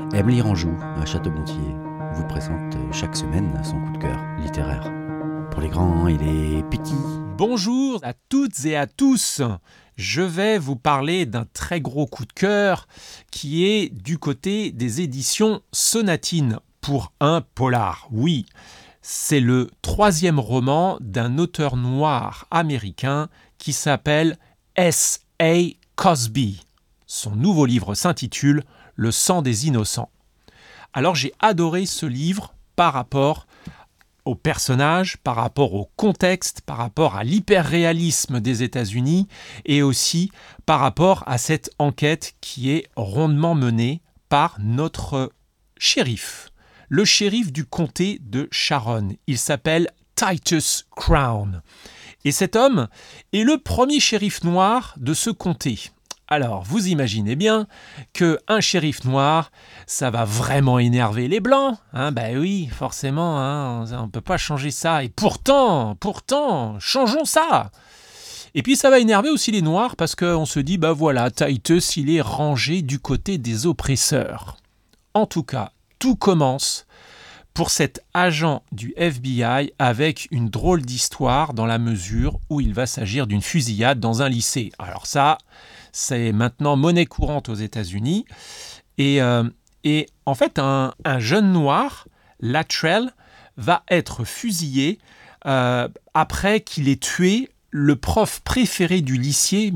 Emily Ranjou, à Château-Gontier, vous présente chaque semaine son coup de cœur littéraire. Pour les grands et les petits. Bonjour à toutes et à tous. Je vais vous parler d'un très gros coup de cœur qui est du côté des éditions Sonatine pour un polar. Oui, c'est le 3e roman d'un auteur noir américain qui s'appelle S.A. Cosby. Son nouveau livre s'intitule « Le sang des innocents ». Alors j'ai adoré ce livre par rapport aux personnages, par rapport au contexte, par rapport à l'hyperréalisme des États-Unis et aussi par rapport à cette enquête qui est rondement menée par notre shérif, le shérif du comté de Sharon. Il s'appelle Titus Crown. Et cet homme est le premier shérif noir de ce comté. Alors, vous imaginez bien qu'un shérif noir, ça va vraiment énerver les Blancs. Ben oui, forcément, on ne peut pas changer ça. Et pourtant, changeons ça. Et puis ça va énerver aussi les Noirs parce qu'on se dit, voilà, Titus, il est rangé du côté des oppresseurs. En tout cas, tout commence pour cet agent du FBI avec une drôle d'histoire dans la mesure où il va s'agir d'une fusillade dans un lycée. Alors ça, c'est maintenant monnaie courante aux États-Unis. Et en fait, un jeune noir, Latrell, va être fusillé après qu'il ait tué le prof préféré du lycée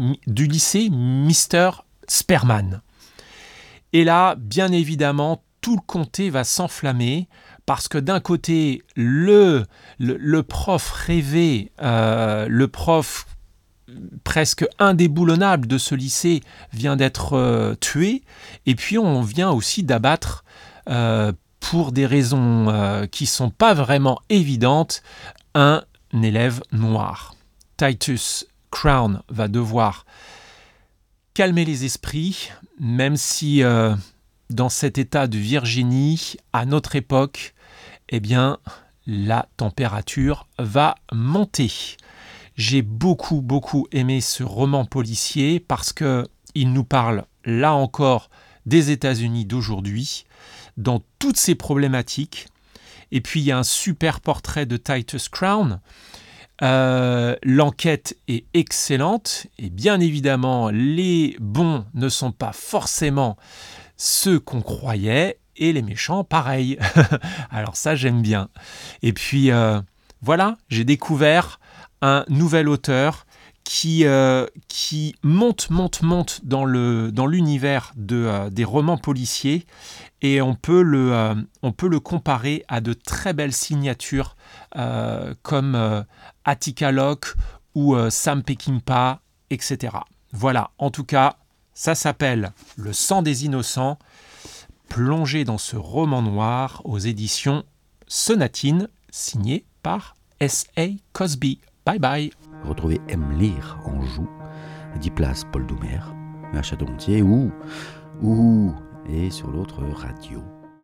Mr. Sperman. Et là, bien évidemment, tout le comté va s'enflammer parce que d'un côté, le prof rêvé, le prof presque indéboulonnable de ce lycée vient d'être tué, et puis on vient aussi d'abattre, pour des raisons qui ne sont pas vraiment évidentes, un élève noir. Titus Crown va devoir calmer les esprits, même si dans cet état de Virginie, à notre époque, eh bien, la température va monter. J'ai beaucoup aimé ce roman policier parce qu'il nous parle, là encore, des États-Unis d'aujourd'hui, dans toutes ces problématiques. Et puis, il y a un super portrait de Titus Crown. L'enquête est excellente. Et bien évidemment, les bons ne sont pas forcément ceux qu'on croyait. Et les méchants, pareil. Alors ça, j'aime bien. Et puis, voilà, j'ai découvert un nouvel auteur qui monte dans l'univers des romans policiers, et on peut le comparer à de très belles signatures comme Attica Locke ou Sam Peckinpah, etc. Voilà, en tout cas, ça s'appelle « Le sang des innocents », plongé dans ce roman noir aux éditions Sonatine, signé par S.A. Cosby. Bye bye. Retrouvez Emily Ranjou, 10 places Paul Doumer, à Château-Gontier ou et sur l'autre radio.